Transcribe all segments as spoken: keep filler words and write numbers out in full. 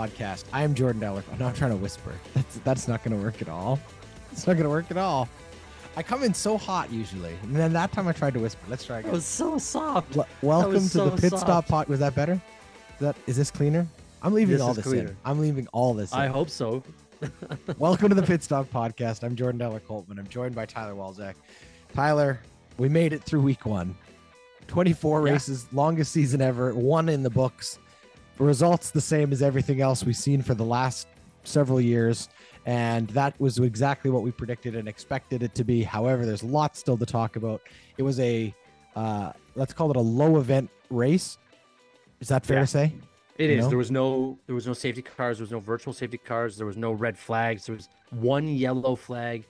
Podcast. I am Jordan Deller. I'm not trying to whisper. That's that's not going to work at all. It's not going to work at all. I come in so hot usually, and then that time I tried to whisper. Let's try again. It was so soft. L- welcome to so the Pit soft. Stop Pod. Was that better? Is that is this cleaner? I'm leaving This all is this cleaner. in. I'm leaving all this. I in. hope so. Welcome to the Pit Stop Podcast. I'm Jordan Deller Coltman. I'm joined by Tyler Walzak. Tyler, we made it through week one. twenty-four Yeah. races, longest season ever, one in the books. Results the same as everything else we've seen for the last several years. And that was exactly what we predicted and expected it to be. However, there's lots still to talk about. It was a, uh, let's call it a low event race. Is that fair Yeah. to say? It You is. know? There was no there was no safety cars, there was no virtual safety cars, there was no red flags. There was one yellow flag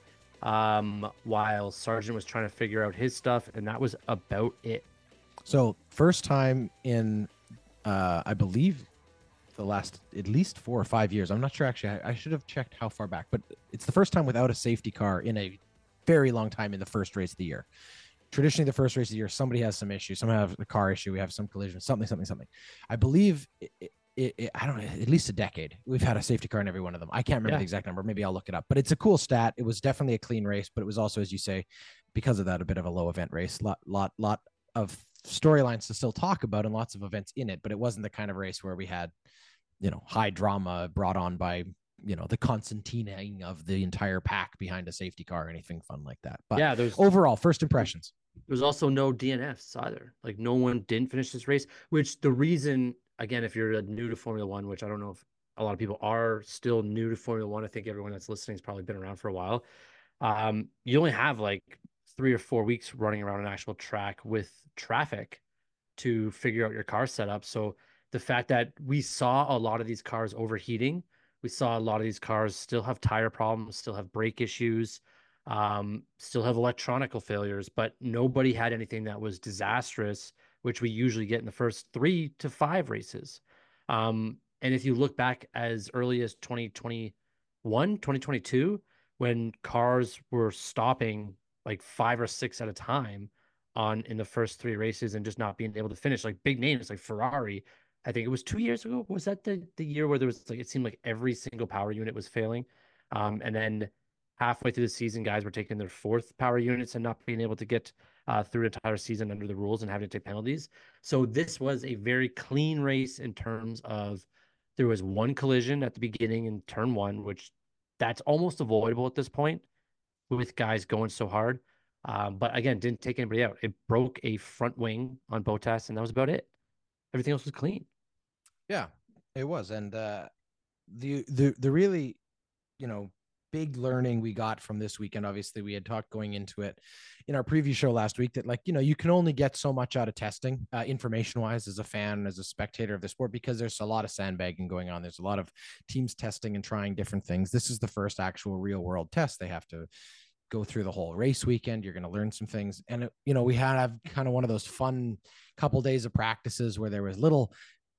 um while Sargent was trying to figure out his stuff, and that was about it. So first time in, uh, I believe, the last at least four or five years. I'm not sure actually. I, I should have checked how far back, but it's the first time without a safety car in a very long time in the first race of the year. Traditionally, the first race of the year, somebody has some issue. Someone have a car issue. We have some collision. Something, something, something. I believe. It, it, it, I don't know. At least a decade. We've had a safety car in every one of them. I can't remember Yeah. the exact number. Maybe I'll look it up. But it's a cool stat. It was definitely a clean race, but it was also, as you say, because of that, a bit of a low event race. Lot, lot, lot of storylines to still talk about and lots of events in it. But it wasn't the kind of race where we had, you know, high drama brought on by, you know, the Constantining of the entire pack behind a safety car or anything fun like that. But Yeah, there's overall, first impressions. There's also no D N Fs either. Like, no one didn't finish this race, which the reason, again, if you're new to Formula One, which I don't know if a lot of people are still new to Formula One. I think everyone that's listening has probably been around for a while. Um, you only have like three or four weeks running around an actual track with traffic to figure out your car setup. So the fact that we saw a lot of these cars overheating, we saw a lot of these cars still have tire problems, still have brake issues, um, still have electronical failures, but nobody had anything that was disastrous, which we usually get in the first three to five races. Um, and if you look back as early as twenty twenty-one, twenty twenty-two, when cars were stopping like five or six at a time on in the first three races and just not being able to finish, like big names like Ferrari. I think it was two years ago. Was that the the year where there was like, it seemed like every single power unit was failing, um, and then halfway through the season, guys were taking their fourth power units and not being able to get uh, through an entire season under the rules and having to take penalties. So this was a very clean race in terms of there was one collision at the beginning in turn one, which that's almost avoidable at this point with guys going so hard. Um, but again, didn't take anybody out. It broke a front wing on Bottas, and that was about it. Everything else was clean. Yeah, it was. And uh, the, the, the really, you know, big learning we got from this weekend, obviously we had talked going into it in our preview show last week that, like, you know, you can only get so much out of testing uh, information wise as a fan, as a spectator of the sport, because there's a lot of sandbagging going on. There's a lot of teams testing and trying different things. This is the first actual real world test. They have to go through the whole race weekend. You're going to learn some things. And, it, you know, we had kind of one of those fun couple days of practices where there was little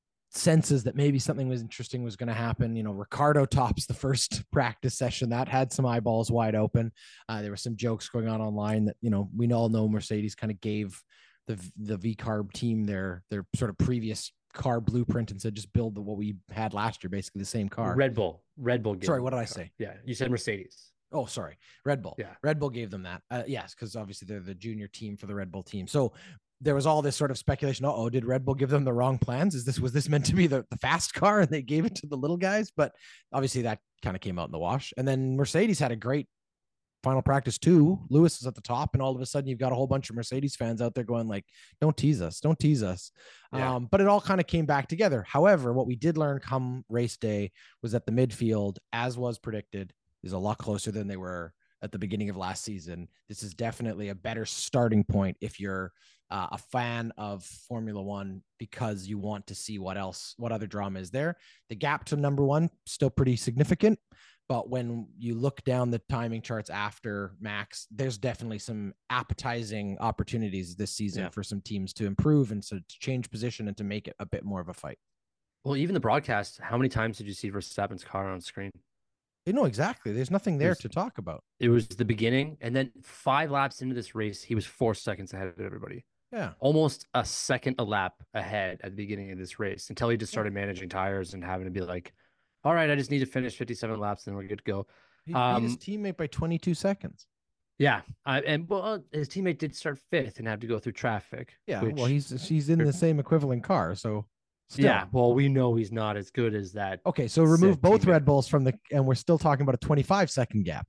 senses that maybe something was interesting was going to happen. You know, Ricardo tops the first practice session that had some eyeballs wide open. Uh, there were some jokes going on online that, you know, we all know Mercedes kind of gave the the V carb team their their sort of previous car blueprint and said, just build the, what we had last year, basically the same car. Red Bull. Red Bull. gave Sorry, them what did the I car. say? Yeah, you said Mercedes. Oh, sorry. Red Bull. Yeah. Red Bull gave them that. Uh, yes, because obviously they're the junior team for the Red Bull team. So there was all this sort of speculation. Oh, did Red Bull give them the wrong plans? Is this, was this meant to be the, the fast car and they gave it to the little guys? But obviously that kind of came out in the wash. And then Mercedes had a great final practice too. Lewis is at the top, and all of a sudden you've got a whole bunch of Mercedes fans out there going like, don't tease us, don't tease us. Yeah. Um, but it all kind of came back together. However, what we did learn come race day was that the midfield, as was predicted, is a lot closer than they were at the beginning of last season. This is definitely a better starting point if you're uh, a fan of Formula One, because you want to see what else, what other drama is there. The gap to number one, still pretty significant. But when you look down the timing charts after Max, there's definitely some appetizing opportunities this season Yeah. for some teams to improve and so to change position and to make it a bit more of a fight. Well, even the broadcast, how many times did you see Verstappen's car on screen? They know exactly. There's nothing there There's- to talk about. It was the beginning, and then five laps into this race, he was four seconds ahead of everybody. Yeah. Almost a second a lap ahead at the beginning of this race until he just started managing tires and having to be like, all right, I just need to finish fifty-seven laps, and we're good to go. He beat his Um, teammate by twenty-two seconds. yeah, I, and well, his teammate did start fifth and had to go through traffic, Yeah, well, which, he's he's in the same equivalent car, so yeah, still. well, we know he's not as good as that Okay, so remove said both teammate. Red Bulls from the, and we're still talking about a twenty-five second gap.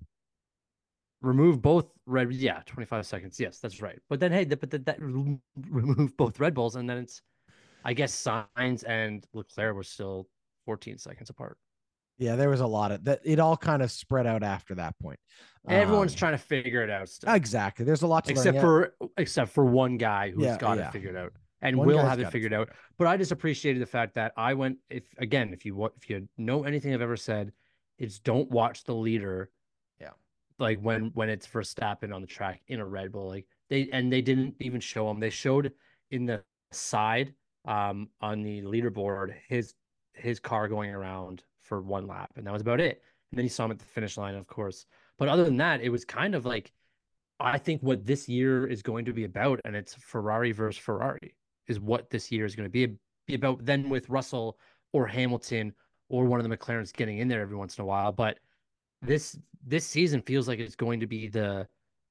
Remove both red, yeah, twenty-five seconds. Yes, that's right. But then, hey, but that, that remove both Red Bulls, and then it's, I guess, Sainz and Leclerc were still fourteen seconds apart. Yeah, there was a lot of that. It all kind of spread out after that point. Everyone's Um, trying to figure it out still, exactly. There's a lot to learn except yet. for except for one guy who's Yeah, got it yeah. figured out and One will guy's have it got it figured figured out. out. But I just appreciated the fact that I went, if again, if you if you know anything I've ever said, it's don't watch the leader Yeah. like when when it's Verstappen on the track in a Red Bull. Like they and they didn't even show him. They showed in the side um on the leaderboard his his car going around for one lap, and that was about it. And then you saw him at the finish line, of course. But other than that, it was kind of like I think what this year is going to be about, and it's Ferrari versus Ferrari, is what this year is going to be, be about. Then with Russell or Hamilton or one of the McLarens getting in there every once in a while. But this this season feels like it's going to be the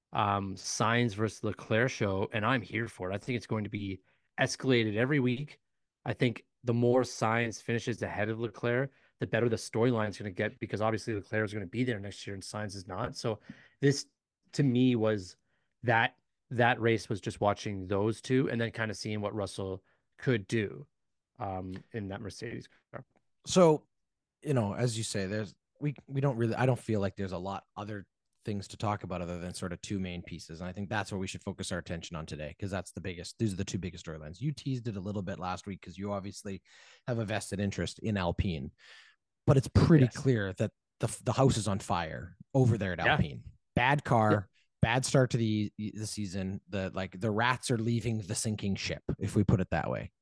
um Sainz versus Leclerc show, and I'm here for it. I think it's going to be escalated every week. I think the more Sainz finishes ahead of Leclerc, the better the storyline is going to get because obviously Leclerc is going to be there next year and Sainz is not. So this to me was that that race was just watching those two and then kind of seeing what Russell could do um in that Mercedes car. So, you know, as you say, there's we we don't really I don't feel like there's a lot other things to talk about other than sort of two main pieces. And I think that's where we should focus our attention on today, because that's the biggest, these are the two biggest storylines. You teased it a little bit last week because you obviously have a vested interest in Alpine, but it's pretty Yes. clear that the, the house is on fire over there at Yeah. Alpine. Bad car, Yeah. bad start to the the season. The like the rats are leaving the sinking ship, if we put it that way.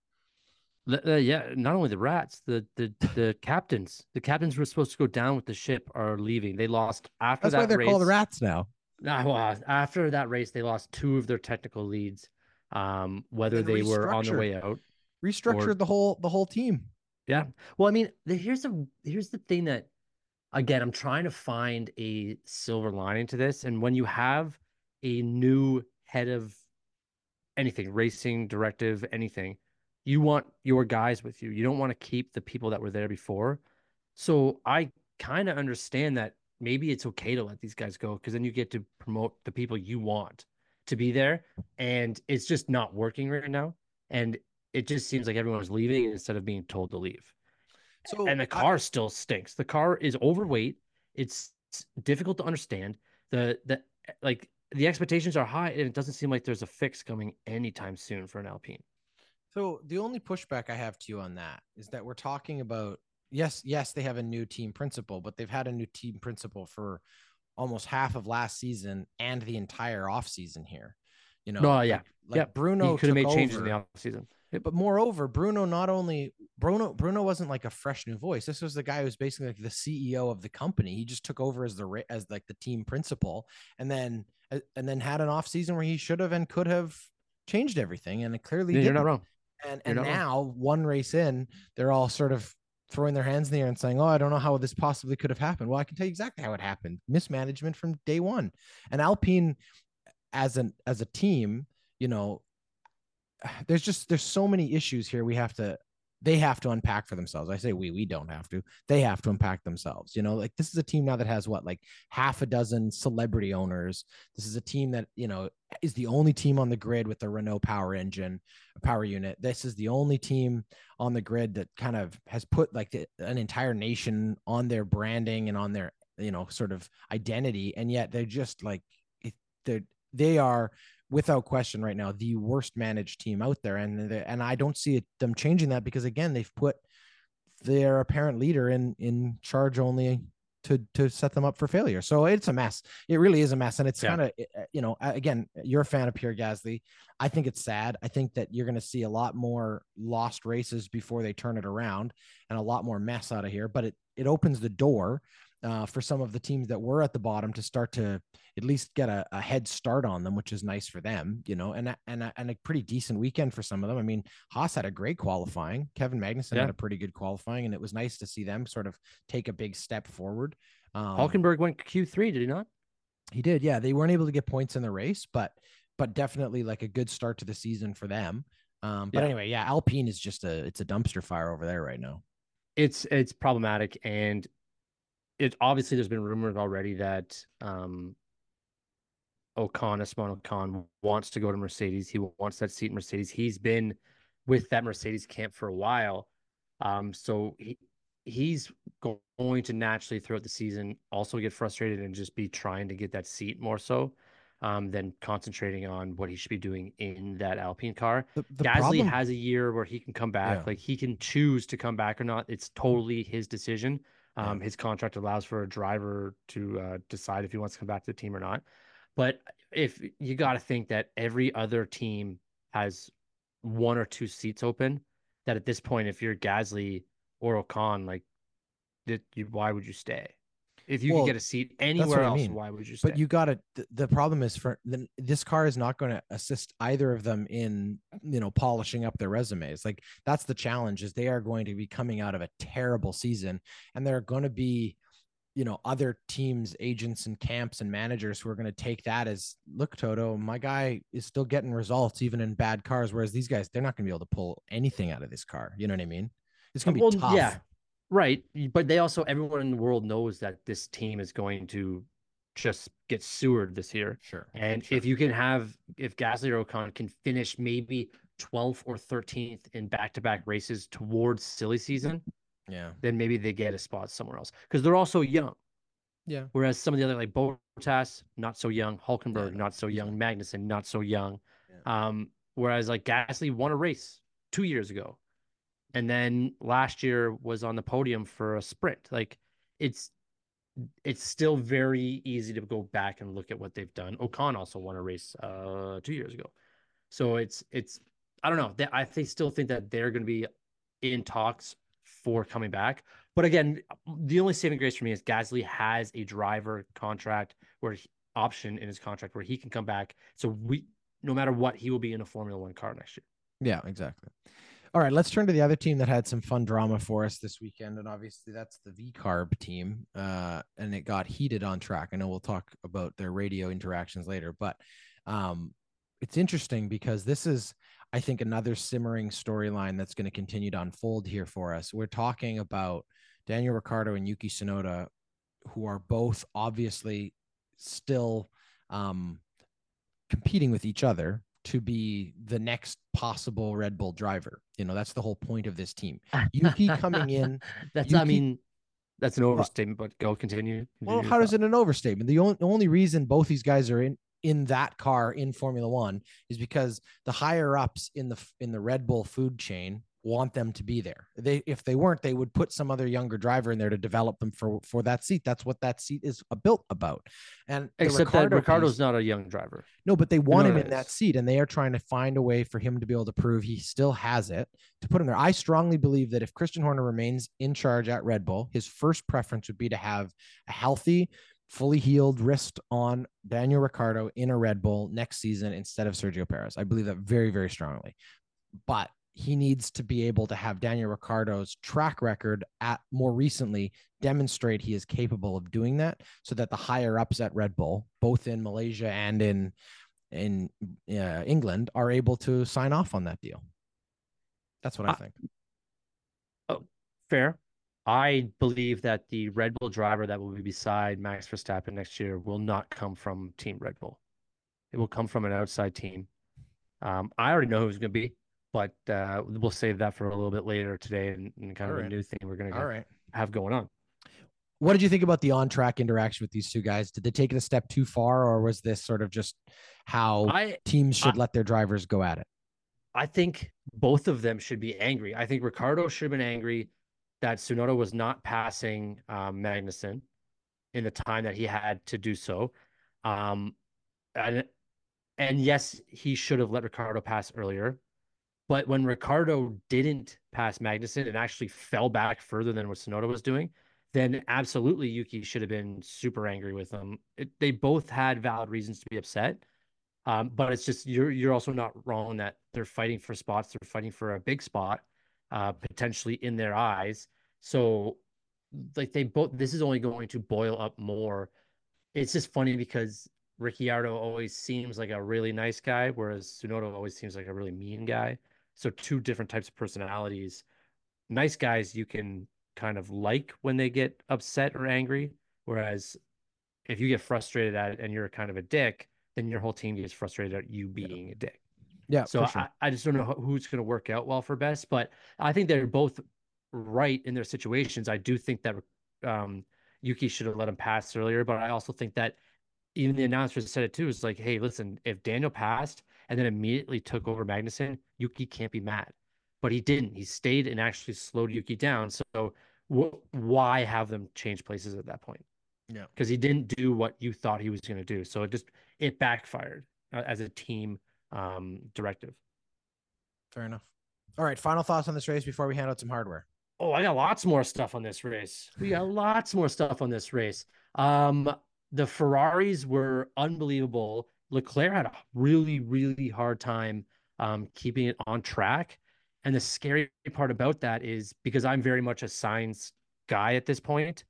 Uh, yeah, not only the rats, the the the captains, the captains were supposed to go down with the ship are leaving. They lost after That's why that they're called the race. rats now. Nah, well, after that race, they lost two of their technical leads, um, And whether then they were on their restructured, way out or restructured the whole the whole team. yeah. Well, I mean, the, here's the here's the thing that again, I'm trying to find a silver lining to this, and when you have a new head of anything, racing, directive, anything, you want your guys with you. You don't want to keep the people that were there before. So I kind of understand that maybe it's okay to let these guys go because then you get to promote the people you want to be there. And it's just not working right now. And it just seems like everyone's leaving instead of being told to leave. So And the I, car still stinks. The car is overweight. It's difficult to understand. The the like the expectations are high, and it doesn't seem like there's a fix coming anytime soon for an Alpine. So the only pushback I have to you on that is that we're talking about, yes, yes, they have a new team principal, but they've had a new team principal for almost half of last season and the entire off season here. You know, No, yeah, like yeah. like He Bruno could have took made changes in the over, offseason. Yep. but moreover, Bruno not only Bruno Bruno wasn't like a fresh new voice. This was the guy who's basically like the C E O of the company. He just took over as the as like the team principal, and then and then had an off season where he should have and could have changed everything, and it clearly Yeah, you're not didn't. wrong. And You're and not wrong. now one race in, they're all sort of throwing their hands in the air and saying, "Oh, I don't know how this possibly could have happened." Well, I can tell you exactly how it happened. Mismanagement from day one. And Alpine, as an as a team, you know, there's just there's so many issues here we have to they have to unpack for themselves. I say we we don't have to. They have to unpack themselves. You know, like this is a team now that has what, like half a dozen celebrity owners. This is a team that, you know, is the only team on the grid with the Renault power engine, power unit. This is the only team on the grid that kind of has put like the, an entire nation on their branding and on their, you know, sort of identity. And yet they're just like, they're, they are without question right now the worst managed team out there, and and I don't see it, them changing that, because again they've put their apparent leader in in charge only to to set them up for failure. So it's a mess. It really is a mess, and it's Yeah. kind of, you know, again, you're a fan of Pierre Gasly. I think it's sad. I think that you're going to see a lot more lost races before they turn it around, and a lot more mess out of here. But it it opens the door. uh, for some of the teams that were at the bottom to start to at least get a, a head start on them, which is nice for them, you know, and, and, and a pretty decent weekend for some of them. I mean, Haas had a great qualifying. Kevin Magnussen Yeah. had a pretty good qualifying, and it was nice to see them sort of take a big step forward. Um, Hulkenberg went Q three, did he not? He did. Yeah. They weren't able to get points in the race, but, but definitely like a good start to the season for them. Um, but Yeah. anyway, yeah, Alpine is just a, it's a dumpster fire over there right now. It's, it's problematic. And it obviously there's been rumors already that, um, Ocon, Esteban Ocon wants to go to Mercedes. He wants that seat in Mercedes. He's been with that Mercedes camp for a while. Um, so he he's going to naturally throughout the season also get frustrated and just be trying to get that seat more so um, than concentrating on what he should be doing in that Alpine car. The, the Gasly problem, has a year where he can come back. yeah, Like he can choose to come back or not. It's totally his decision. yeah. Um, his contract allows for a driver to uh, decide if he wants to come back to the team or not. But if you got to think that every other team has one or two seats open, that at this point, if you're Gasly or Ocon, like, that you, why would you stay? If you could Well, get a seat that's anywhere what I else, mean. why would you But stay? you got to, the, the problem is for the, this car is not going to assist either of them in, you know, polishing up their resumes. Like that's the challenge is they are going to be coming out of a terrible season, and there are going to be, you know, other teams, agents and camps and managers who are going to take that as, look, Toto, my guy is still getting results even in bad cars. Whereas these guys, they're not going to be able to pull anything out of this car. You know what I mean? It's Uh, going to be Well, tough. yeah, right. But they also, everyone in the world knows that this team is going to just get sewered this year. Sure. And Sure. if you can have, if Gasly or Ocon can finish maybe twelfth or thirteenth in back-to-back races towards silly season, Yeah. then maybe they get a spot somewhere else because they're also young. Yeah. Whereas some of the other like Bottas, not so young, Yeah. Hulkenberg, No, not so he's young, not. Magnussen, not so young. Yeah. Um, whereas like Gasly won a race two years ago, and then last year was on the podium for a sprint. Like it's it's still very easy to go back and look at what they've done. Ocon also won a race uh two years ago. So it's it's I don't know. They, I think still think that they're going to be in talks for coming back. But again, the only saving grace for me is Gasly has a driver contract where he, option in his contract where he can come back. So we, no matter what, he will be in a Formula One car next year. Yeah, exactly. All right, let's turn to the other team that had some fun drama for us this weekend, and obviously that's the V Carb team, uh, and it got heated on track. I know we'll talk about their radio interactions later, but um, it's interesting because this is, I think, another simmering storyline that's going to continue to unfold here for us. We're talking about Daniel Ricciardo and Yuki Tsunoda, who are both obviously still um, competing with each other to be the next possible Red Bull driver. You know, that's the whole point of this team. Yuki coming in. That's, Yuki, I mean, that's an well, overstatement, but go continue. well, continue how does it an overstatement? The only, the only reason both these guys are in in that car in Formula One is because the higher ups in the in the Red Bull food chain want them to be there. They, if they weren't, they would put some other younger driver in there to develop them for for that seat. That's what that seat is built about. And Except that Ricciardo's not a young driver. No, but they want No, him it in that is. seat, and they are trying to find a way for him to be able to prove he still has it to put him there. I strongly believe that if Christian Horner remains in charge at Red Bull, his first preference would be to have a healthy, fully healed wrist on Daniel Ricciardo in a Red Bull next season instead of Sergio Perez. I believe that very, very strongly. But he needs to be able to have Daniel Ricciardo's track record at more recently demonstrate he is capable of doing that, so that the higher ups at Red Bull, both in Malaysia and in in uh, England, are able to sign off on that deal. That's what I, I think. Oh, fair. I believe that the Red Bull driver that will be beside Max Verstappen next year will not come from Team Red Bull. It will come from an outside team. Um, I already know who's going to be, but uh, we'll save that for a little bit later today and, and kind All of right. a new thing we're going All to right. have going on. What did you think about the on-track interaction with these two guys? Did they take it a step too far, or was this sort of just how I teams should I, let their drivers go at it? I think both of them should be angry. I think Ricciardo should have been angry that Tsunoda was not passing um, Magnussen in the time that he had to do so. Um, and and yes, he should have let Ricciardo pass earlier. But when Ricciardo didn't pass Magnussen and actually fell back further than what Tsunoda was doing, then absolutely Yuki should have been super angry with them. It, they both had valid reasons to be upset. Um, but it's just you're you're also not wrong that they're fighting for spots. They're fighting for a big spot, uh, potentially in their eyes. So like they both this is only going to boil up more. It's just funny because Ricciardo always seems like a really nice guy, whereas Tsunoda always seems like a really mean guy. So two different types of personalities. Nice guys you can kind of like when they get upset or angry, whereas if you get frustrated at it and you're kind of a dick, then your whole team gets frustrated at you Yeah. being a dick. Yeah, So for sure. I, I just don't know who's going to work out well for best, but I think they're both right in their situations. I do think that um, Yuki should have let him pass earlier, but I also think that even the announcers said it too. It's like, hey, listen, if Daniel passed and then immediately took over Magnussen, Yuki can't be mad. But he didn't. He stayed and actually slowed Yuki down. So wh- why have them change places at that point? Yeah. Because he didn't do what you thought he was going to do. So it just it backfired uh, as a team um, directive. Fair enough. All right, final thoughts on this race before we hand out some hardware. Oh, I got lots more stuff on this race. We got lots more stuff on this race. Um, the Ferraris were unbelievable. Leclerc had a really, really hard time um, keeping it on track. And the scary part about that is because I'm very much a Sainz guy at this point.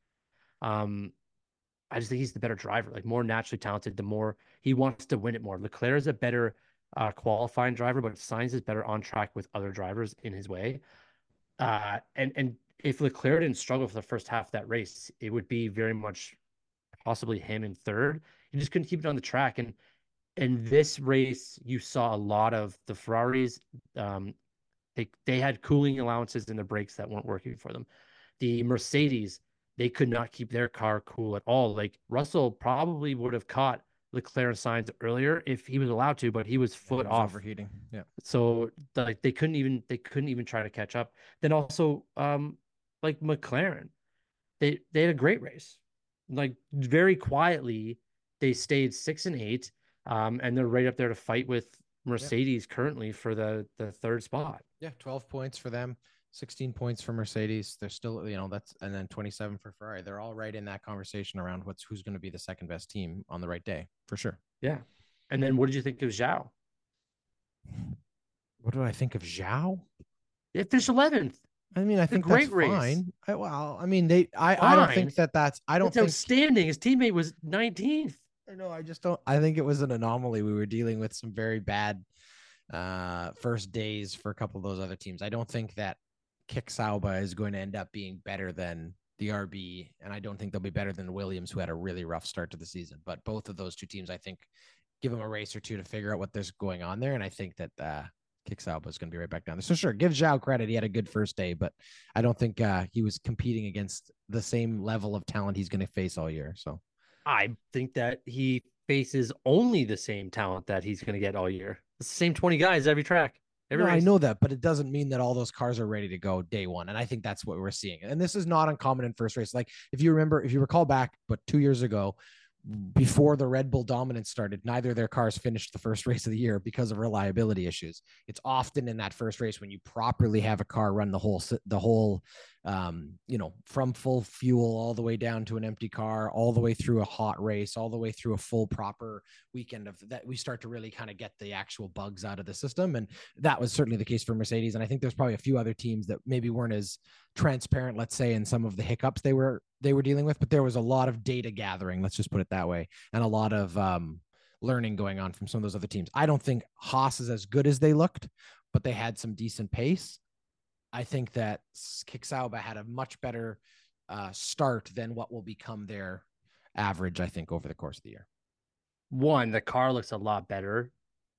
Um, I just think he's the better driver, like more naturally talented, the more he wants to win it more. Leclerc is a better uh, qualifying driver, but Sainz is better on track with other drivers in his way. Uh, and and if Leclerc didn't struggle for the first half of that race, it would be very much possibly him in third. He just couldn't keep it on the track. And in this race, you saw a lot of the Ferraris. Um, they they had cooling allowances in the brakes that weren't working for them. The Mercedes, they could not keep their car cool at all. Like Russell probably would have caught Leclerc and Sainz earlier if he was allowed to, but he was Yeah, he foot was off. overheating. Yeah. So like they couldn't even they couldn't even try to catch up. Then also um like McLaren, they they had a great race. Like very quietly, they stayed six and eight. Um, and they're right up there to fight with Yeah. Mercedes currently for the the third spot. Yeah. twelve points for them, sixteen points for Mercedes. They're still, you know, that's, and then twenty-seven for Ferrari. They're all right in that conversation around what's who's going to be the second best team on the right day, for sure. Yeah. And then what did you think of Zhao? What do I think of Zhao? They finished eleventh. I mean, I A think that's great race. fine. I, well, I mean, they, I, I don't think Fine. that that's, I don't It's think, outstanding. His teammate was nineteenth. I know, I just don't, I think it was an anomaly. We were dealing with some very bad uh, first days for a couple of those other teams. I don't think that Kick Sauber is going to end up being better than the R B, and I don't think they'll be better than Williams, who had a really rough start to the season. But both of those two teams, I think, give them a race or two to figure out what there's going on there, and I think that uh, Kick Sauber is going to be right back down there. So sure, give Zhao credit; he had a good first day, but I don't think uh, he was competing against the same level of talent he's going to face all year. So I think that he faces only the same talent that he's going to get all year. It's the same twenty guys every track, every no, race. I know that, but it doesn't mean that all those cars are ready to go day one. And I think that's what we're seeing. And this is not uncommon in first race. Like if you remember, if you recall back, but two years ago, before the Red Bull dominance started, neither of their cars finished the first race of the year because of reliability issues. It's often in that first race when you properly have a car run the whole the whole um, you know, from full fuel all the way down to an empty car, all the way through a hot race, all the way through a full proper weekend of that, we start to really kind of get the actual bugs out of the system. And that was certainly the case for Mercedes. And I think there's probably a few other teams that maybe weren't as transparent, let's say, in some of the hiccups they were they were dealing with, but there was a lot of data gathering, let's just put it that way, and a lot of um, learning going on from some of those other teams. I don't think Haas is as good as they looked, but they had some decent pace. I think that Kick Sauber had a much better uh, start than what will become their average, I think, over the course of the year. One, the car looks a lot better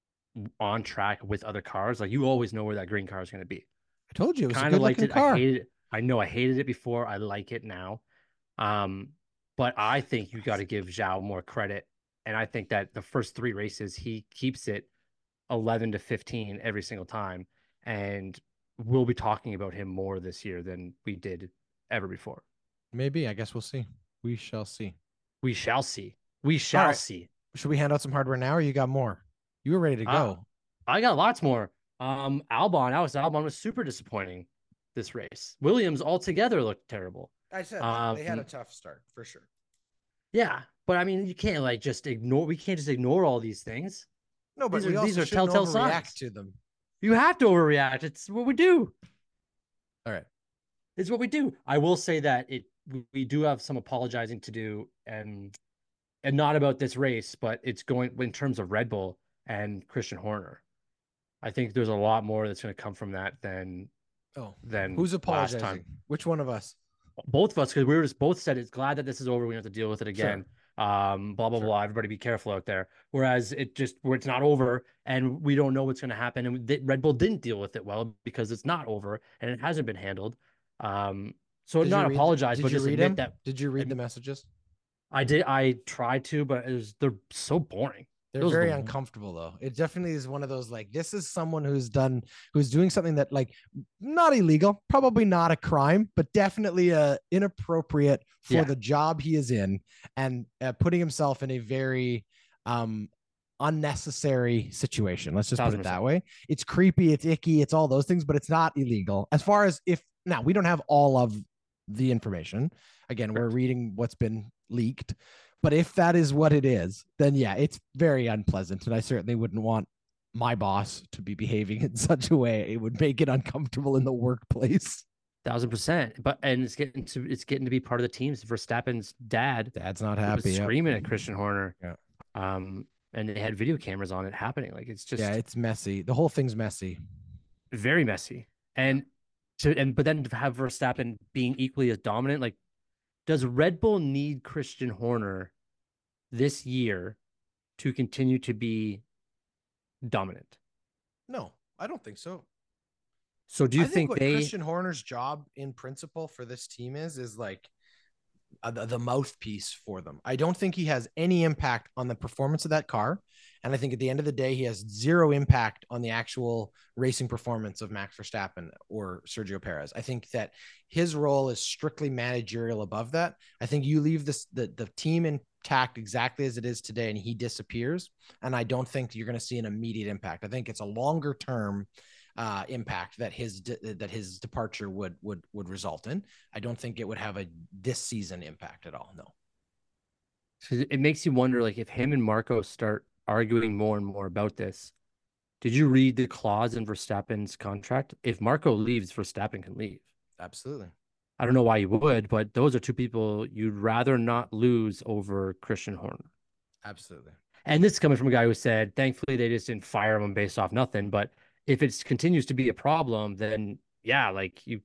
on track with other cars. Like you always know where that green car is going to be. I told you it was Kind a of good liked looking it. car. I hated it. I know I hated it before. I like it now. Um, but I think you got to give Zhao more credit. And I think that the first three races, he keeps it eleven to fifteen every single time. And we'll be talking about him more this year than we did ever before. Maybe. I guess we'll see. We shall see. We shall see. We shall right. see. Should we hand out some hardware now, or you got more? You were ready to go. Uh, I got lots more. Um, Albon, Alex Albon was super disappointing this race. Williams altogether looked terrible. I said they had a Um, tough start for sure. yeah, but I mean, you can't like just ignore. We can't just ignore all these things. No, but These are we these also are shouldn't telltale overreact signs. to them. You have to overreact. It's what we do. All right. It's what we do. I will say that it we do have some apologizing to do, and and not about this race, but it's going in terms of Red Bull and Christian Horner. I think there's a lot more that's going to come from that than Oh, than who's last time. apologizing? Which one of us? Both of us, because we were just both said it's glad that this is over. We don't have to deal with it Sure. again. Um, blah blah Sure. blah. Everybody be careful out there. Whereas it just where it's not over and we don't know what's going to happen. And th- Red Bull didn't deal with it well because it's not over and it hasn't been handled. Um, so Did you not read? The, apologize, did but you just read admit him? that Did you read the um, messages? I did. I tried to, but it was they're so boring. They're Those are very the uncomfortable though. It definitely is one of those like this is someone who's done who's doing something that like not illegal, probably not a crime, but definitely uh inappropriate for yeah, the job he is in and uh, putting himself in a very um unnecessary situation. Let's just put thousand it that percent. way. It's creepy, it's icky, it's all those things, but it's not illegal. As far as if now we don't have all of the information. Again, we're Correct. reading what's been leaked. But if that is what it is, then yeah, it's very unpleasant. And I certainly wouldn't want my boss to be behaving in such a way. It would make it uncomfortable in the workplace. Thousand percent. But and it's getting to it's getting to be part of the teams. Verstappen's dad Dad's not was happy. Yep. screaming at Christian Horner. Yeah. Um, and they had video cameras on it happening. Like it's Yeah, just it's messy. The whole thing's messy. very messy. Yeah. And to and but then to have Verstappen being equally as dominant, like does Red Bull need Christian Horner this year to continue to be dominant? No, I don't think so. So do you I think think what they Christian Horner's job in principle for this team is is like uh, the, the mouthpiece for them. I don't think he has any impact on the performance of that car. And I think at the end of the day, he has zero impact on the actual racing performance of Max Verstappen or Sergio Perez. I think that his role is strictly managerial above that. I think you leave this the, the team intact exactly as it is today and he disappears. And I don't think you're going to see an immediate impact. I think it's a longer term uh, impact that his that his departure would would would result in. I don't think it would have a this season impact at all. No. it makes you wonder like if him and Marco start arguing more and more about this. Did you read the clause in Verstappen's contract? If Marco leaves, Verstappen can leave. Absolutely. I don't know why you would, but those are two people you'd rather not lose over Christian Horner. Absolutely. And this is coming from a guy who said, thankfully, they just didn't fire him based off nothing. But if it continues to be a problem, then yeah, like you,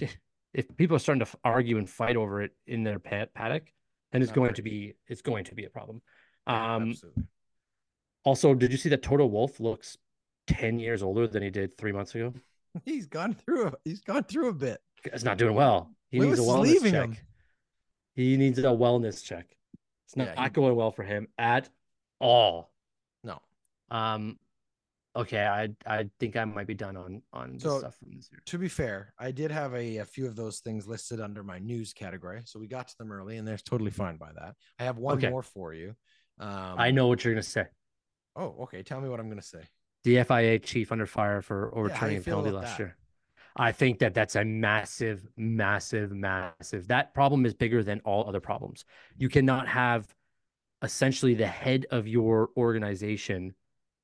if people are starting to argue and fight over it in their paddock, then it's Not going great. to be it's going to be a problem. Yeah, Um, absolutely. also, did you see that Toto Wolff looks ten years older than he did three months ago? He's gone through a, he's gone through a bit. It's not doing well. He needs a Lewis is wellness leaving check. him. He needs a wellness check. It's not, Yeah, he, going well for him at all. no. Um, okay, I I think I might be done on on the So stuff from this year. to be fair, I did have a, a few of those things listed under my news category. So we got to them early and they're totally fine by that. I have one Okay. more for you. Um, I know what you're gonna say. Oh, okay. Tell me what I'm going to say. The F I A chief under fire for Yeah, how overturning you a feel penalty about last that? year. I think that that's a massive, massive, massive. That problem is bigger than all other problems. You cannot have essentially the head of your organization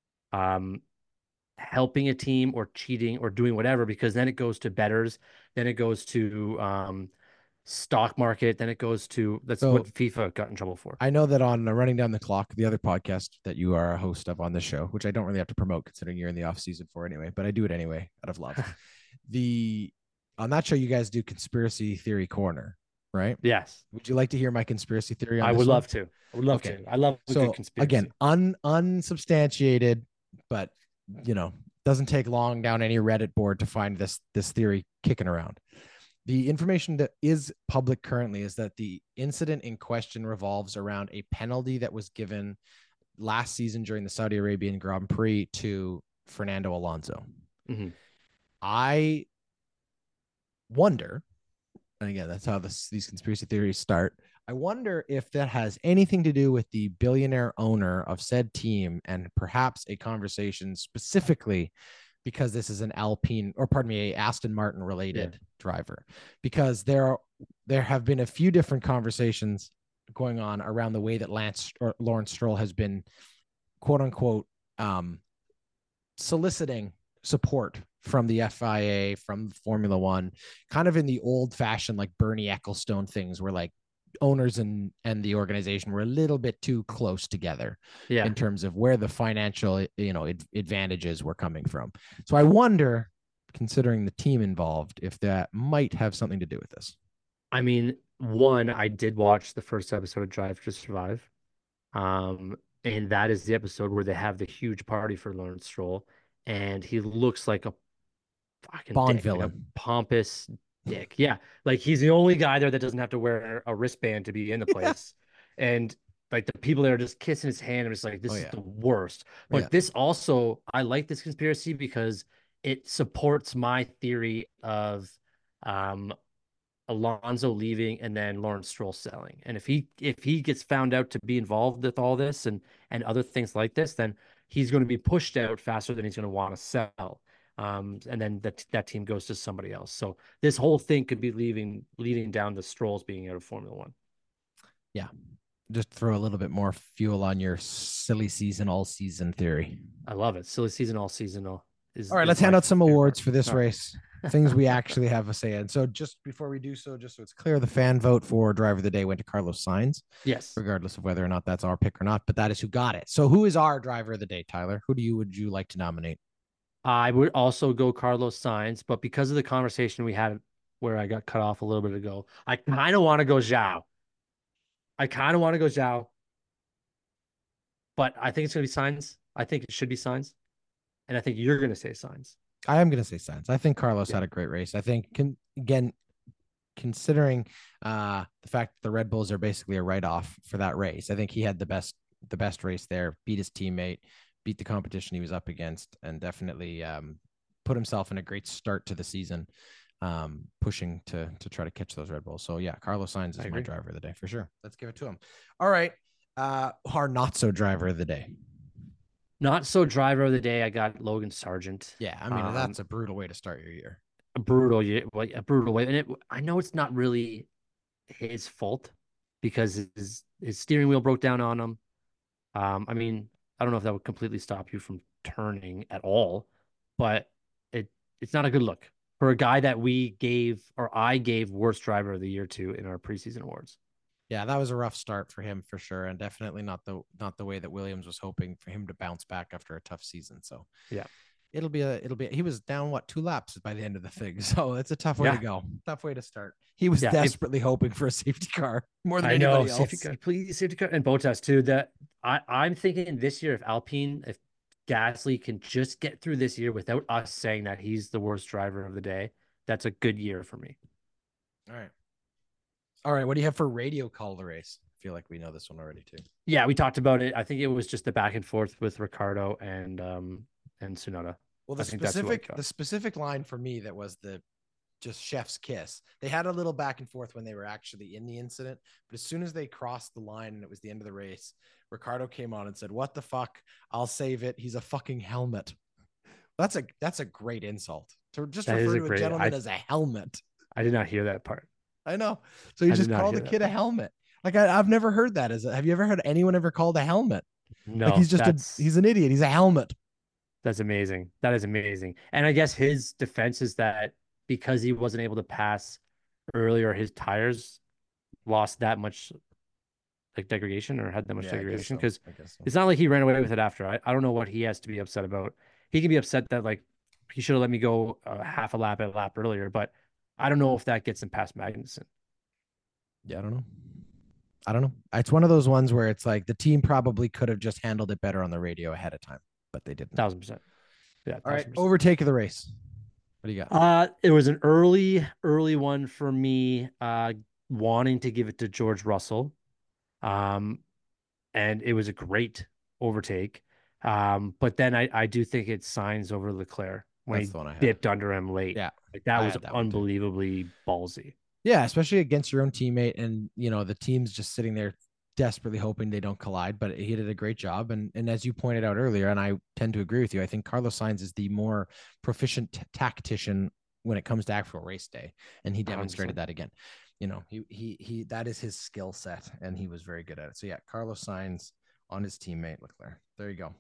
um, helping a team or cheating or doing whatever, because then it goes to bettors, then it goes to um, stock market, then it goes to that's So what FIFA got in trouble for. I know that on uh, Running Down the Clock, the other podcast that you are a host of on this show, which I don't really have to promote considering you're in the off season for anyway, but I do it anyway out of love. the on that show, you guys do Conspiracy Theory Corner, right? Yes, Would you like to hear my conspiracy theory on I this would one? love to. I would love Okay. to. I love a good So conspiracy. again, un unsubstantiated, but you know, doesn't take long down any Reddit board to find this this theory kicking around. The information that is public currently is that the incident in question revolves around a penalty that was given last season during the Saudi Arabian Grand Prix to Fernando Alonso. Mm-hmm. I wonder, and again, that's how this, these conspiracy theories start. I wonder if that has anything to do with the billionaire owner of said team and perhaps a conversation specifically because this is an Alpine or pardon me, a Aston Martin related yeah. driver, because there there have been a few different conversations going on around the way that Lance or Lawrence Stroll has been, quote unquote, um, soliciting support from the F I A, from Formula One, kind of in the old fashioned, like Bernie Ecclestone things where like owners and, and the organization were a little bit too close together Yeah. in terms of where the financial, you know, advantages were coming from. So I wonder, considering the team involved, if that might have something to do with this. I mean, one, I did watch the first episode of Drive to Survive. Um, and that is the episode where they have the huge party for Lawrence Stroll, and he looks like a fucking Bond dick, like a villain. pompous dick. Yeah, like he's the only guy there that doesn't have to wear a wristband to be in the Yeah. place, and like the people there are just kissing his hand. I'm just like, this Oh, is yeah. the worst. But Yeah. this also, I like this conspiracy because it supports my theory of um Alonso leaving and then Lawrence Stroll selling. And if he if he gets found out to be involved with all this and and other things like this, then he's going to be pushed out faster than he's going to want to sell. Um, and then that that team goes to somebody else. So this whole thing could be leaving leading down to Strolls being out of Formula One. Yeah. Just throw a little bit more fuel on your silly season, all season theory. I love it. Silly season, all seasonal. Is, all right, is let's hand out some awards part. for this all race. Right. Things we actually have a say in. So just before we do so, just so it's clear, the fan vote for driver of the day went to Carlos Sainz. Yes. Regardless of whether or not that's our pick or not, but that is who got it. So who is our driver of the day, Tyler? Who do you would you like to nominate? I would also go Carlos Sainz, but because of the conversation we had where I got cut off a little bit ago, I kind of want to go Zhao. I kind of want to go Zhao, but I think it's going to be Sainz. I think it should be Sainz, and I think you're going to say Sainz. I am going to say Sainz. I think Carlos yeah. had a great race. I think, can, again, considering uh, the fact that the Red Bulls are basically a write-off for that race, I think he had the best the best race there, beat his teammate, beat the competition he was up against, and definitely um, put himself in a great start to the season, um, pushing to to try to catch those Red Bulls. So yeah, Carlos Sainz is my driver of the day for sure. Let's give it to him. All right, uh, our not so driver of the day. Not so driver of the day. I got Logan Sargent. Yeah, I mean um, that's a brutal way to start your year. A brutal, a brutal way, and it, I know it's not really his fault because his his steering wheel broke down on him. Um, I mean, I don't know if that would completely stop you from turning at all, but it it's not a good look for a guy that we gave or I gave worst driver of the year to in our preseason awards. Yeah, that was a rough start for him for sure, and definitely not the not the way that Williams was hoping for him to bounce back after a tough season. So yeah, it'll be a it'll be he was down what two laps by the end of the thing, so it's a tough way yeah. to go, tough way to start. He was yeah, desperately if, hoping for a safety car more than I anybody know, else. Safety car, please, safety car, and Bottas too. That I I'm thinking this year if Alpine if Gasly can just get through this year without us saying that he's the worst driver of the day, that's a good year for me. All right. All right, what do you have for radio call the race? I feel like we know this one already too. Yeah, we talked about it. I think it was just the back and forth with Ricardo and um and Tsunoda. Well, the specific the specific line for me that was the just chef's kiss. They had a little back and forth when they were actually in the incident, but as soon as they crossed the line and it was the end of the race, Ricardo came on and said, "What the fuck? I'll save it. He's a fucking helmet." That's a that's a great insult to just that refer to a, great, gentleman I, as a helmet. I did not hear that part. I know. So he I just called the kid a helmet. Like I, I've never heard that. As a, have you ever heard anyone ever called a helmet? No, like he's just a he's an idiot. He's a helmet. That's amazing. That is amazing. And I guess his defense is that because he wasn't able to pass earlier, his tires lost that much like degradation or had that much yeah, degradation because so. so. It's not like he ran away with it after. I, I don't know what he has to be upset about. He can be upset that like he should have let me go uh, half a lap a lap earlier, but I don't know if that gets him past Magnussen. Yeah, I don't know. I don't know. It's one of those ones where it's like the team probably could have just handled it better on the radio ahead of time, but they didn't. Thousand percent. Yeah. All right. Overtake of the race. What do you got? Uh, it was an early, early one for me. Uh, wanting to give it to George Russell, um, and it was a great overtake. Um, but then I, I do think it Sainz over Leclerc when That's he dipped under him late. Yeah, like that I was that unbelievably ballsy. Yeah, especially against your own teammate, and you know the team's just sitting there desperately hoping they don't collide. But he did a great job, and and as you pointed out earlier, and I tend to agree with you. I think Carlos Sainz is the more proficient t- tactician when it comes to actual race day, and he demonstrated one hundred percent that again. you know, he he he that is his skill set, and he was very good at it. So yeah, Carlos Sainz on his teammate Leclerc. There you go.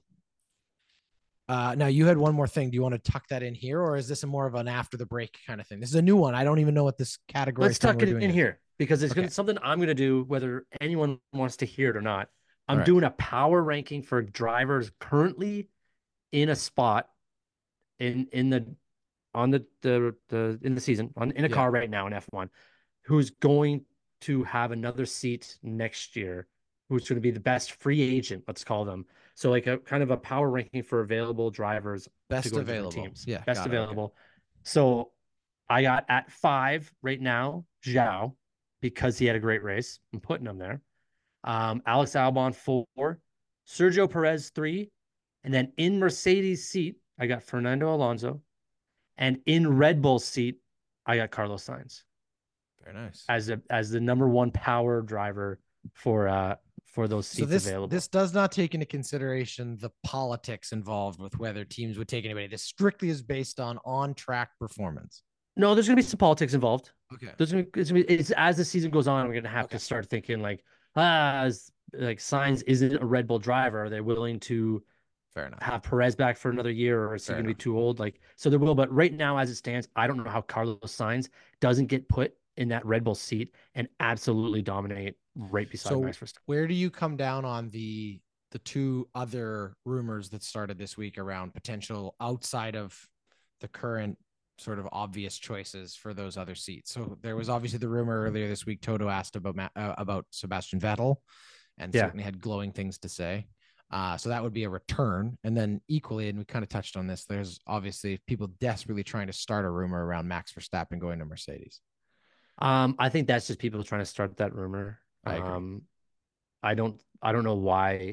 Uh, now you had one more thing. Do you want to tuck that in here, or is this a more of an after the break kind of thing? This is a new one. I don't even know what this category. Let's tuck it in is. here because it's okay. gonna, something I'm going to do, whether anyone wants to hear it or not. I'm right. doing a power ranking for drivers currently in a spot in in the on the the, the in the season on in a yeah. car right now in F one, who's going to have another seat next year, who's going to be the best free agent, let's call them. So like a kind of a power ranking for available drivers. Best available teams. Yeah. Best available. Okay. So I got at five right now, Zhao, because he had a great race. I'm putting him there. Um, Alex Albon, four. Sergio Perez, three. And then in Mercedes seat, I got Fernando Alonso. And in Red Bull seat, I got Carlos Sainz. Very nice. As a as the number one power driver for uh for those seats so this, available. This does not take into consideration the politics involved with whether teams would take anybody. This strictly is based on on-track performance. No, there's going to be some politics involved. Okay. There's going to be, it's, gonna be, it's as the season goes on, we're going to have okay. to start thinking like, ah, as, like Sainz isn't a Red Bull driver. Are they willing to Fair enough. have Perez back for another year, or is Fair he going to be too old? Like, so there will, but right now, as it stands, I don't know how Carlos Sainz doesn't get put in that Red Bull seat and absolutely dominate right beside so Max Verstappen. Where do you come down on the the two other rumors that started this week around potential outside of the current sort of obvious choices for those other seats? So there was obviously the rumor earlier this week. Toto asked about uh, about Sebastian Vettel, and yeah. certainly had glowing things to say. Uh, so that would be a return. And then equally, and we kind of touched on this, there's obviously people desperately trying to start a rumor around Max Verstappen going to Mercedes. Um, I think that's just people trying to start that rumor. I agree. Um, I don't, I don't know why.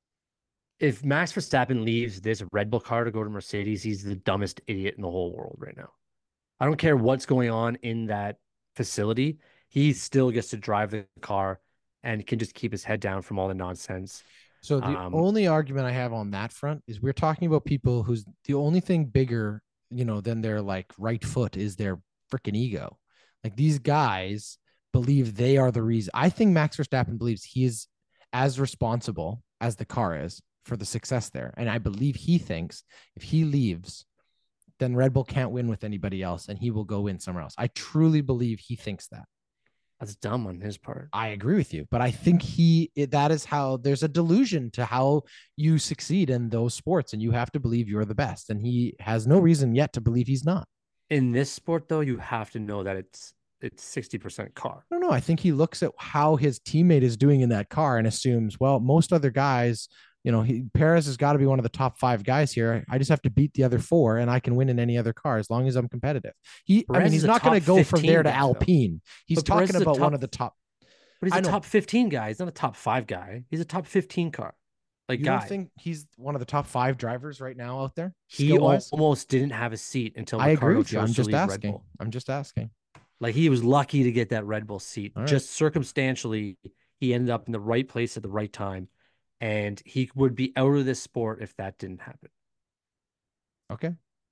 If Max Verstappen leaves this Red Bull car to go to Mercedes, he's the dumbest idiot in the whole world right now. I don't care what's going on in that facility. He still gets to drive the car and can just keep his head down from all the nonsense. So the um, only argument I have on that front is we're talking about people who's the only thing bigger, you know, than their like right foot is their freaking ego. Like these guys believe they are the reason. I think Max Verstappen believes he is as responsible as the car is for the success there. And I believe he thinks if he leaves, then Red Bull can't win with anybody else and he will go in somewhere else. I truly believe he thinks that. That's dumb on his part. I agree with you, but I think he, that is how there's a delusion to how you succeed in those sports, and you have to believe you're the best. And he has no reason yet to believe he's not. In this sport, though, you have to know that it's, it's sixty percent car. I don't know. I think he looks at how his teammate is doing in that car and assumes, well, most other guys, you know, he, Perez has got to be one of the top five guys here. I just have to beat the other four and I can win in any other car as long as I'm competitive. He, Perez I mean, he's not going to go from there to Alpine. Though. He's but talking about top, one of the top. But he's a top fifteen guy. He's not a top five guy. He's a top fifteen car. Like, you guy. don't think he's one of the top five drivers right now out there? He almost didn't have a seat until I agree with you. I'm just asking. I'm just asking. Like, he was lucky to get that Red Bull seat. Right. Just circumstantially, he ended up in the right place at the right time. And he would be out of this sport if that didn't happen. Okay.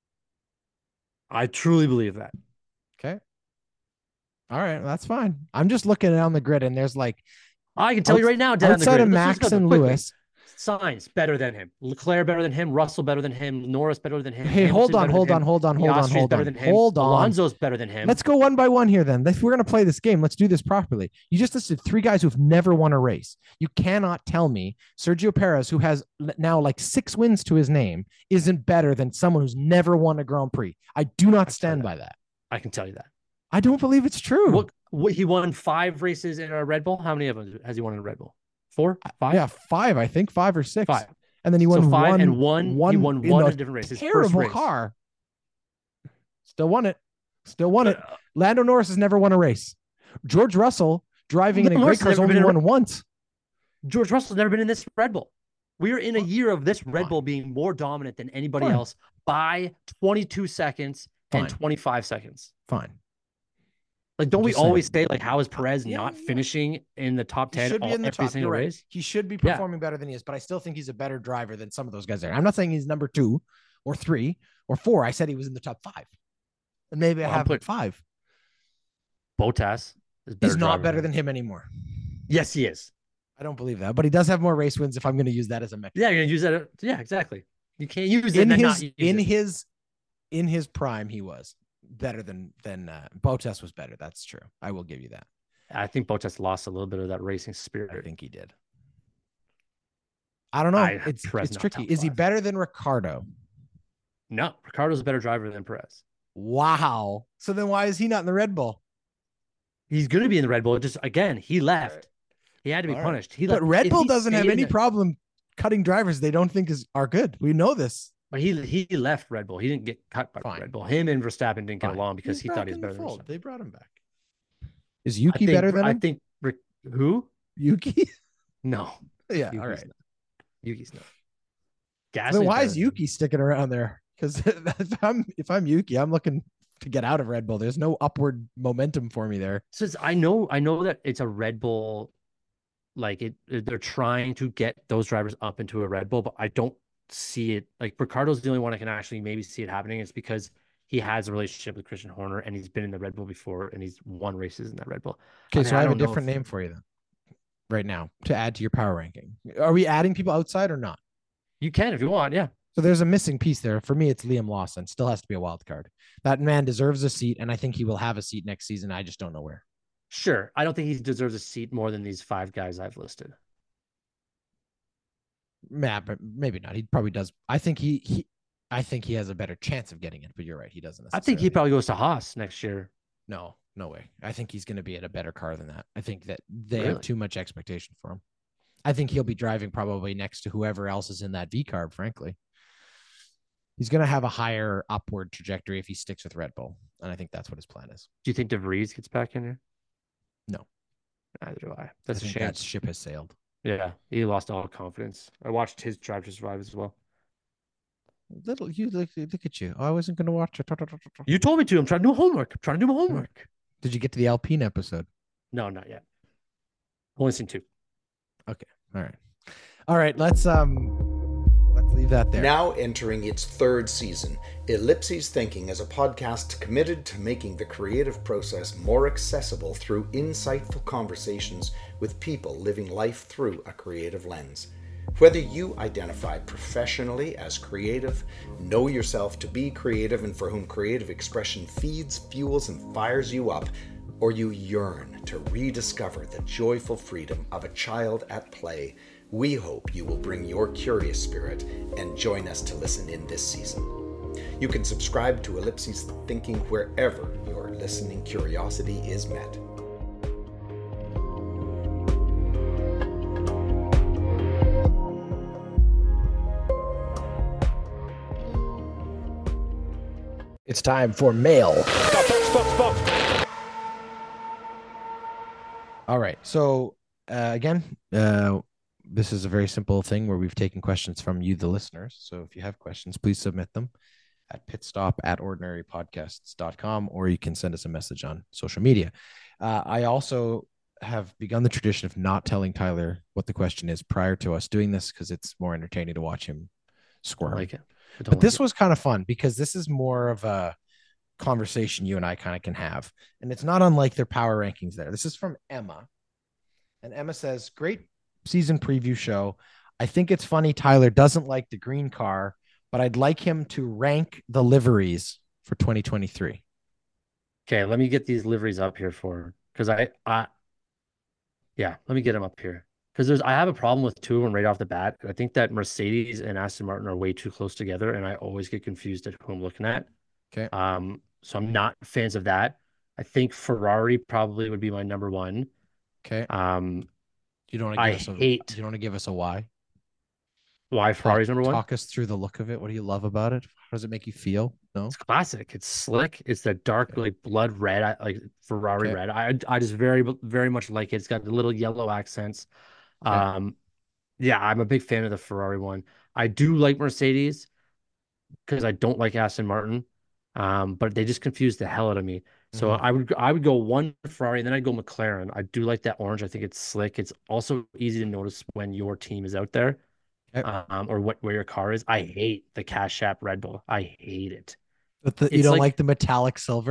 I truly believe that. Okay. All right. That's fine. I'm just looking down the grid and there's like. I can tell you right now, down outside the of Max and Lewis. Sainz better than him. Leclerc better than him. Russell better than him. Norris better than him. Hey, Hamilton hold on, hold on, hold on, hold on, hold on, hold on. Alonso's better than him. Let's go one by one here then. If we're going to play this game, let's do this properly. You just listed three guys who've never won a race. You cannot tell me Sergio Perez, who has now like six wins to his name, isn't better than someone who's never won a Grand Prix. I do not stand by that. I can tell you that. I don't believe it's true. What, what, he won five races in a Red Bull. How many of them has he won in a Red Bull? Four? Five? Yeah, five, I think. Five or six. Five. And then he won so five one, and one. one. He won one in a different race. His terrible first race. car. Still won it. Still won it. Lando Norris has never won a race. George Russell driving in a great car has only won once. George Russell's never been in this Red Bull. We're in a year of this Red Bull being more dominant than anybody Fine. else by twenty-two seconds Fine. and twenty-five seconds. Fine. Like, don't I'm we just saying. always say, like, how is Perez Yeah, not yeah. finishing in the top He ten should be all, in the every top. single You're right. race? He should be Yeah. performing better than he is, but I still think he's a better driver than some of those guys there. I'm not saying he's number two or three or four. I said he was in the top five. And maybe I Well, have put- five. Bottas. is better He's not driver better than than him anymore. Yes, he is. I don't believe that, but he does have more race wins. If I'm going to use that as a metric, Yeah, you're gonna use that. Yeah, exactly. You can't use it in and then his not use in it. his in his prime, he was better than than uh, Bottas was better. That's true. I will give you that. I think Bottas lost a little bit of that racing spirit. I think he did. I don't know. I, it's Perez it's not tricky. top Is he five. better than Ricardo? No, Ricardo's a better driver than Perez. Wow. So then why is he not in the Red Bull? He's going to be in the Red Bull. Just again, he left. Right. He had to be All punished. Right. He but left. Red If Bull he doesn't have stayed any in the- problem cutting drivers they don't think is are good. We know this. But he he left Red Bull. He didn't get cut by Fine. Red Bull. Him and Verstappen didn't get Fine. along because He's he back thought he was in better the than fold. Verstappen. They brought him back. Is I Yuki think, better than I him? think Rick- who? Yuki? No. Yeah, Yuki's all right. Not. Yuki's not. So then why is Yuki sticking around there? Because if I'm if I'm Yuki, I'm looking to get out of Red Bull. There's no upward momentum for me there. Since I know I know that it's a Red Bull, like it they're trying to get those drivers up into a Red Bull, but I don't see it. Like Ricardo's the only one I can actually maybe see it happening. It's because he has a relationship with Christian Horner and he's been in the Red Bull before and he's won races in that Red Bull. Okay, I mean, so I, I have a don't know different if- name for you then. Right now to add to your power ranking. Are we adding people outside or not? You can if you want, yeah. So there's a missing piece there. For me, it's Liam Lawson. Still has to be a wild card. That man deserves a seat, and I think he will have a seat next season. I just don't know where. Sure. I don't think he deserves a seat more than these five guys I've listed. Yeah, but maybe not. He probably does. I think he he I think he has a better chance of getting it, but you're right. He doesn't. I think he probably goes to Haas next year. No, no way. I think he's going to be at a better car than that. I think that they Really? have too much expectation for him. I think he'll be driving probably next to whoever else is in that V carb, frankly. He's going to have a higher upward trajectory if he sticks with Red Bull. And I think that's what his plan is. Do you think DeVries gets back in here? No. Neither do I. That's I a think shame. that ship has sailed. Yeah, he lost all confidence. I watched his Drive to Survive as well. Little, you look, look at you. Oh, I wasn't going to watch it. You told me to. I'm trying to do homework. I'm trying to do my homework. Did you get to the Alpine episode? No, not yet. Only seen two. Okay. All right. All right. Let's um let's leave that there. Now entering its third season, Ellipses Thinking is a podcast committed to making the creative process more accessible through insightful conversations with people living life through a creative lens. Whether you identify professionally as creative, know yourself to be creative and for whom creative expression feeds, fuels, and fires you up, or you yearn to rediscover the joyful freedom of a child at play, we hope you will bring your curious spirit and join us to listen in this season. You can subscribe to Ellipses Thinking wherever your listening curiosity is met. It's time for mail. Stop, stop, stop. All right. So uh, again, uh, this is a very simple thing where we've taken questions from you, the listeners. So if you have questions, please submit them at pitstop at ordinary podcasts dot com, or you can send us a message on social media. Uh, I also have begun the tradition of not telling Tyler what the question is prior to us doing this because it's more entertaining to watch him squirm. I like it. I don't But like this it. was kind of fun because this is more of a conversation you and I kind of can have. And it's not unlike their power rankings there. This is from Emma. And Emma says, great season preview show. I think it's funny Tyler doesn't like the green car, but I'd like him to rank the liveries for twenty twenty-three. Okay, let me get these liveries up here for because I, I, yeah, let me get them up here because there's I have a problem with two of them right off the bat. I think that Mercedes and Aston Martin are way too close together, and I always get confused at who I'm looking at. Okay. Um, so I'm not fans of that. I think Ferrari probably would be my number one. Okay. Um, You don't want to I give us a hate- you don't want to give us a why? why Ferrari's number one? Talk us through the look of it. What do you love about it? How does it make you feel? No. It's classic. It's slick. It's that dark, Okay. like blood red, I- like Ferrari Okay. red. I I just very very much like it. It's got the little yellow accents. Okay. Um, yeah, I'm a big fan of the Ferrari one. I do like Mercedes because I don't like Aston Martin. Um, but they just confuse the hell out of me. So Mhm. I would I would go one Ferrari and then I'd go McLaren. I do like that orange. I think it's slick. It's also easy to notice when your team is out there. Okay. Um, or what where your car is. I hate the Cash App Red Bull. I hate it. But the, you It's don't like- like the metallic silver?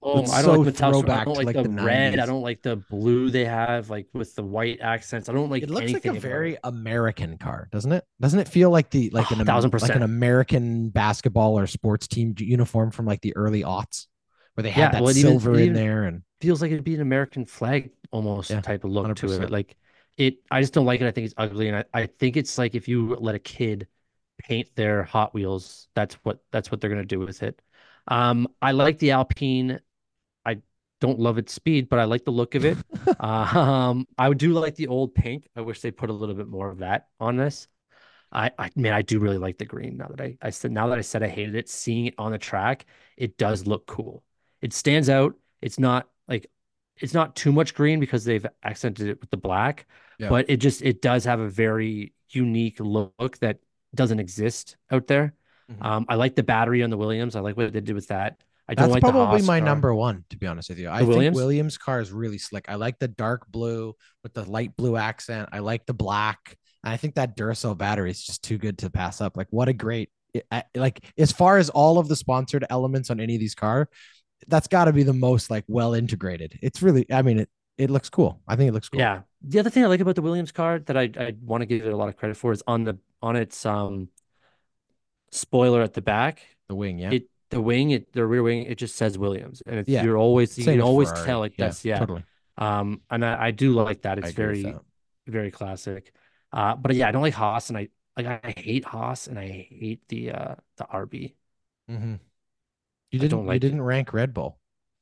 Oh, Looks I don't so like metallic. I throwback don't to like like the the red. I nineties. don't like the blue they have, like with the white accents. I don't like It looks like a anything about very it. American car, doesn't it? Doesn't it feel like the like Oh, an a thousand Am- like an percent. American basketball or sports team uniform from like the early aughts, where they had Yeah, that well, it even silver it in even there and feels like it'd be an American flag almost yeah, type of one look hundred to it. percent. Like it, I just don't like it. I think it's ugly, and I, I think it's like if you let a kid paint their Hot Wheels, that's what that's what they're gonna do with it. Um, I like the Alpine. I don't love its speed, but I like the look of it. Um, I do like the old pink. I wish they put a little bit more of that on this. I, I man, I do really like the green now that I, I said now that I said I hated it, seeing it on the track, it does look cool. It stands out. It's not like it's not too much green because they've accented it with the black, Yeah. but it just it does have a very unique look that doesn't exist out there. Mhm. Um, I like the battery on the Williams. I like what they did with that. I don't That's like the probably Haas my car. number one, to be honest with you. I The think Williams? Williams car is really slick. I like the dark blue with the light blue accent. I like the black. And I think that Duracell battery is just too good to pass up. Like, what a great, it, I, like, as far as all of the sponsored elements on any of these cars, that's got to be the most like well integrated. It's really, I mean, it it looks cool. I think it looks cool. Yeah. The other thing I like about the Williams car that I I want to give it a lot of credit for is on the on its um spoiler at the back. The wing, yeah, It the wing, it the rear wing, it just says Williams, and it's yeah. you're always you Same can with always Ferrari. tell like Yeah, that's yeah. totally. Um, and I, I do like that. I It's agree with very that. very classic. Uh, but yeah, I don't like Haas, and I like I hate Haas, and I hate the uh the R B. Mm-hmm. You I don't didn't you like it. didn't rank Red Bull.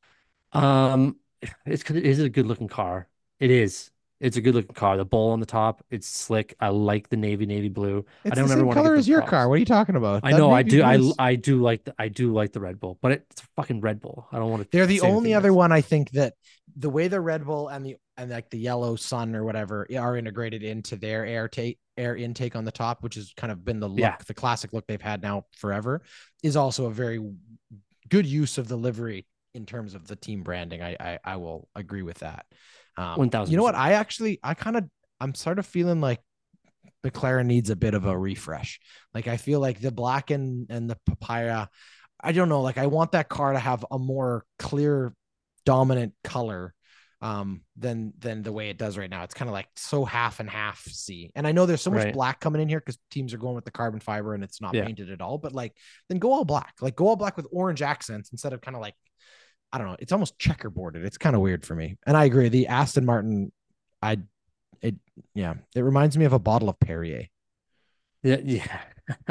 Um, it's it is a good looking car. It is. It's a good looking car. The bowl on the top, it's slick. I like the navy navy blue. I It's the don't ever same want to give color them as your car. props. What are you talking about? I That know I navy do. I blues. I do like the I do like the Red Bull, but it's fucking Red Bull. I don't want to They're the say only anything other nice. one I think that the way the Red Bull and the and like the yellow sun or whatever are integrated into their air take air intake on the top, which has kind of been the look, Yeah. the classic look they've had now forever, is also a very good use of the livery in terms of the team branding. I I, I will agree with that. Um, One thousand. you know what? I actually I kind of I'm sort of feeling like McLaren needs a bit of a refresh. Like I feel like the black and and the papaya. I don't know. Like I want that car to have a more clear, dominant color um than than the way it does right now. It's kind of like so half and half see. And I know there's so much Right. black coming in here because teams are going with the carbon fiber and it's not Yeah. painted at all. But like then go all black. Like go all black with orange accents instead of kind of like I don't know. It's almost checkerboarded. It's kind of weird for me. And I agree. The Aston Martin, I it yeah, it reminds me of a bottle of Perrier. Yeah, yeah.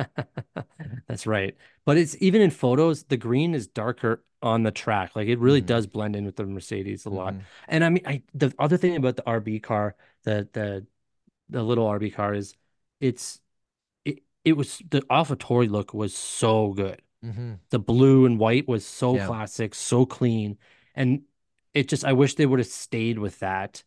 That's right. But it's even in photos, the green is darker on the track. Like it really Mhm. does blend in with the Mercedes a lot. Mhm. And I mean, I the other thing about the R B car, the the the little R B car is it's it, it was the AlphaTauri look was so good. Mm-hmm. The blue and white was so Yeah. classic, so clean. And it just I wish they would have stayed with that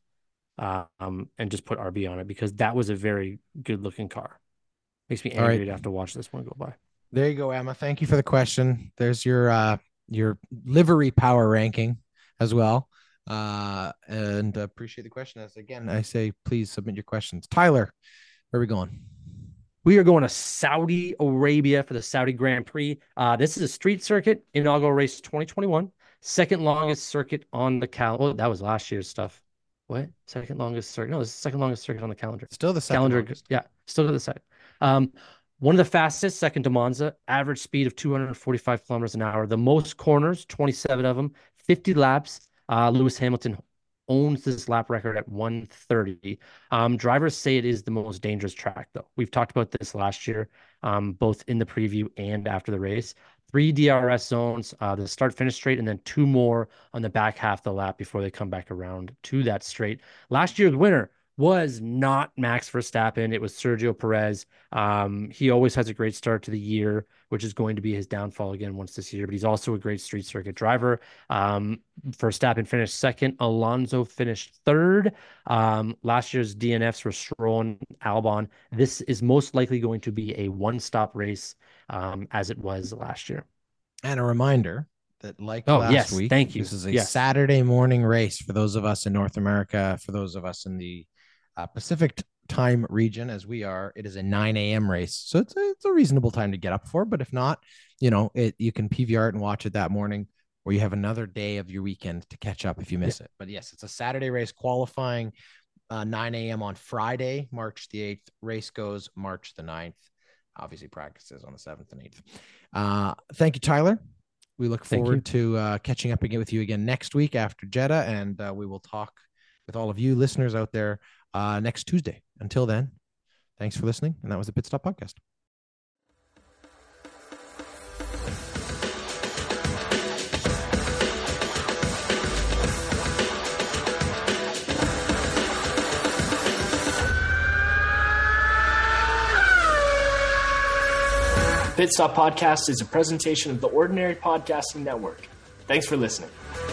um and just put R B on it because that was a very good looking car. Makes me All right. angry to have to watch this one go by. There you go, Emma. Thank you for the question. There's your uh your livery power ranking as well. Uh and appreciate the question. As again, I say please submit your questions. Tyler, where are we going? We are going to Saudi Arabia for the Saudi Grand Prix. Uh, this is a street circuit, inaugural race twenty twenty-one, second longest circuit on the calendar. Oh, that was last year's stuff. What? Second longest circuit? No, it's the second longest circuit on the calendar. Still the second calendar. longest. Yeah, still to the side. Um, one of the fastest, second to Monza, average speed of two hundred forty-five kilometers an hour. The most corners, twenty-seven of them, fifty laps. Uh, Lewis Hamilton owns this lap record at one thirty. Um, drivers say it is the most dangerous track, though. We've talked about this last year, um, both in the preview and after the race. Three D R S zones, uh, the start finish straight, and then two more on the back half of the lap before they come back around to that straight. Last year's winner was not Max Verstappen. It was Sergio Perez. Um, he always has a great start to the year, which is going to be his downfall again once this year, but he's also a great street circuit driver. Um, Verstappen finished second. Alonso finished third. Um, last year's D N Fs were Stroll and Albon. This is most likely going to be a one-stop race um, as it was last year. And a reminder that like Oh, last yes, week, thank you. this is a Yes. Saturday morning race for those of us in North America, for those of us in the uh, Pacific time region as we are. It is a nine a.m. race. So it's a, it's a reasonable time to get up for, but if not, you know, it you can P V R it and watch it that morning. where you have another day of your weekend to catch up if you miss yeah. it. But yes, it's a Saturday race qualifying, uh, nine a.m. on Friday, March the eighth. Race goes March the ninth. Obviously practices on the seventh and eighth. Uh, thank you, Tyler. We look forward to uh, catching up again with you again next week after Jeddah, and uh, we will talk with all of you listeners out there uh, next Tuesday. Until then, thanks for listening, and that was the Pit Stop Podcast. Pit Stop Podcast is a presentation of the Ordinary Podcasting Network. Thanks for listening.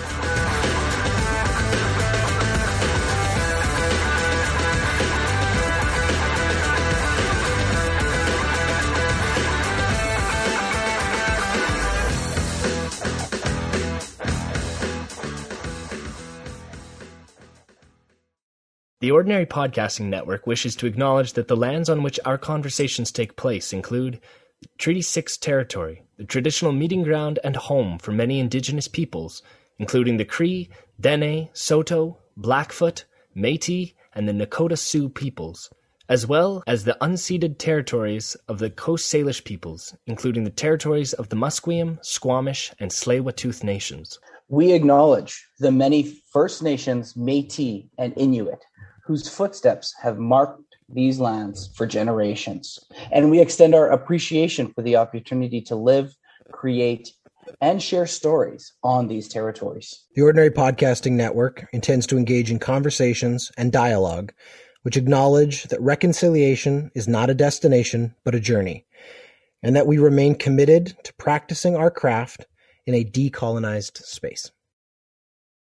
The Ordinary Podcasting Network wishes to acknowledge that the lands on which our conversations take place include Treaty six territory, the traditional meeting ground and home for many indigenous peoples, including the Cree, Dene, Saulteaux, Blackfoot, Métis, and the Nakota Sioux peoples, as well as the unceded territories of the Coast Salish peoples, including the territories of the Musqueam, Squamish, and Tsleil-Waututh nations. We acknowledge the many First Nations, Métis, and Inuit whose footsteps have marked these lands for generations. And we extend our appreciation for the opportunity to live, create, and share stories on these territories. The Ordinary Podcasting Network intends to engage in conversations and dialogue which acknowledge that reconciliation is not a destination, but a journey, and that we remain committed to practicing our craft in a decolonized space.